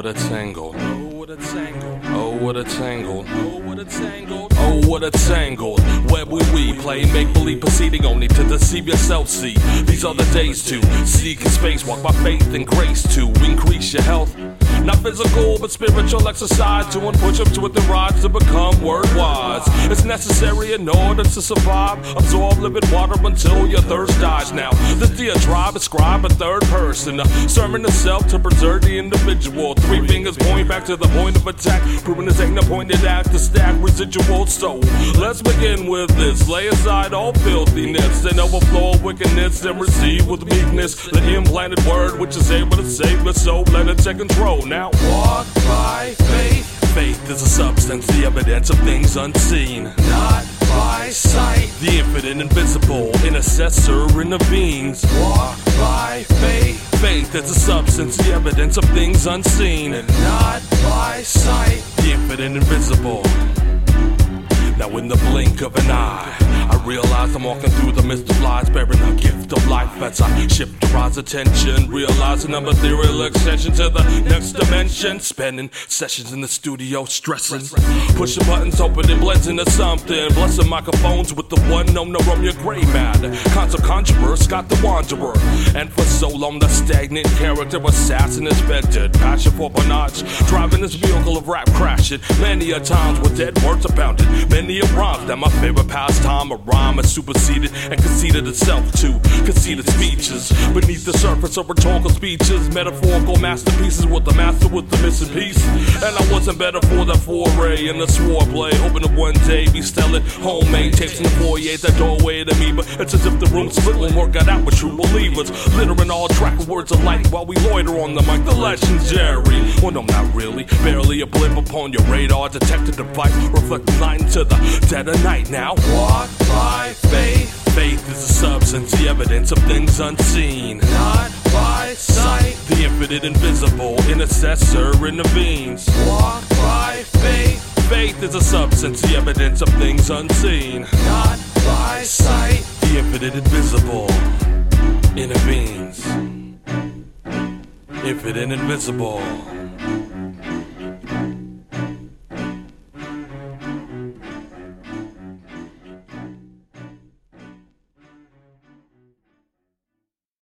what a tangle. Oh, what a tangle. Oh, what a tangle. Oh, what a tangle. Oh, what a tangle. Where we play make-believe, proceeding only to deceive yourself. See, these are the days to seek in space, walk by faith and grace to increase your health. Not physical, but spiritual exercise. Doing push-ups with the rods to become word-wise. It's necessary in order to survive. Absorb living water until your thirst dies. Now, this diatribe ascribe a third person. A sermon itself to preserve the individual. Three fingers point back to the point of attack. Proving this ain't pointed at the stack residual. So, let's begin with this. Lay aside all filthiness and overflow wickedness and receive with meekness the implanted word which is able to save us. So, let it take control. Now walk by faith. Faith is a substance, the evidence of things unseen. Not by sight. The infinite invisible, intercessor intervenes. Walk by faith. Faith is a substance, the evidence of things unseen. And not by sight. The infinite invisible. Now in the blink of an eye, I realize I'm walking through the mist of lies, bearing a gift of life as I shift to rise attention, realizing I'm a ethereal extension to the next dimension. Spending sessions in the studio, stressing, pushing buttons, hoping it blends into something. Blessing microphones with the one known to Romeo Gray Mad, console conjurer, Scott the Wanderer. And for so long, the stagnant character assassin is vented. Passion for panache, driving this vehicle of rap crashing. Many a times with dead words abounded. Many a rhymes that my favorite pastime. A rhyme has superseded and conceded itself to conceited speeches. Beneath the surface of rhetorical speeches, metaphorical masterpieces with the master with the missing piece. And I wasn't better for that foray in the swordplay. Hoping to one day be selling homemade tapes in the foyer, that doorway to me. But it's as if the room split when work got out with true believers. Littering all track of words alike while we loiter on the mic. The legendary, well no not really, barely a blip upon your radar. Detected device, reflecting light into the dead of night. Now walk by faith. Faith is a substance, the evidence of things unseen. Not by sight. The infinite invisible, intercessor intervenes. Walk by faith. Faith is a substance, the evidence of things unseen. Not by sight. The infinite invisible intervenes. Infinite invisible.